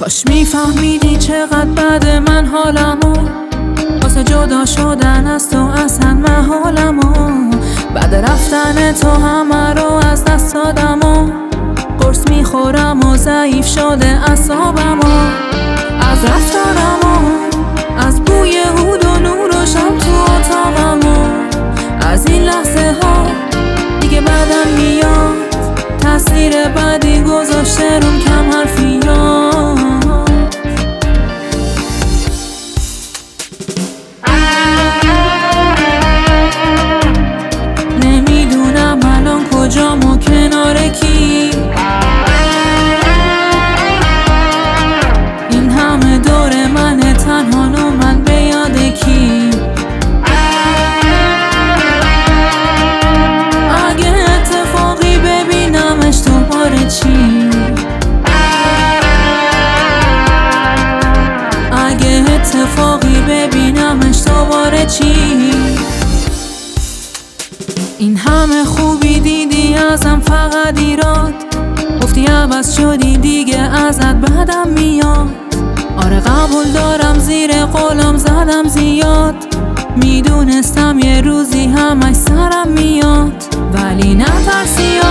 کاش میفهمیدی چقدر بده من حالمو، واسه جدا شدن از تو اصلا محالمو. بعد رفتن تو همه رو از دست دادمو، قرص میخورم و ضعیف شده اعصابمو. از رفتارمو، از بوی عود و نور و شب تو اتاقمو، از این لحظه ها دیگه بعدم میاد، تاثیر بدی گذاشته روم کم حرفیات. نمیدونم الان کجام و کنار کی، این همه دور من تنها و من به یاد کی. اگه اتفاقی ببینمش دوباره چی، اگه اتفاقی ببینمش دوباره چی. این همه خوبی دیدی ازم فقط ایراد، گفتی عوض شدی دیگه ازت بدم میاد. آره قبول دارم زیر قولم زدم زیاد، میدونستم یه روزی همش سرم میاد، ولی نترسی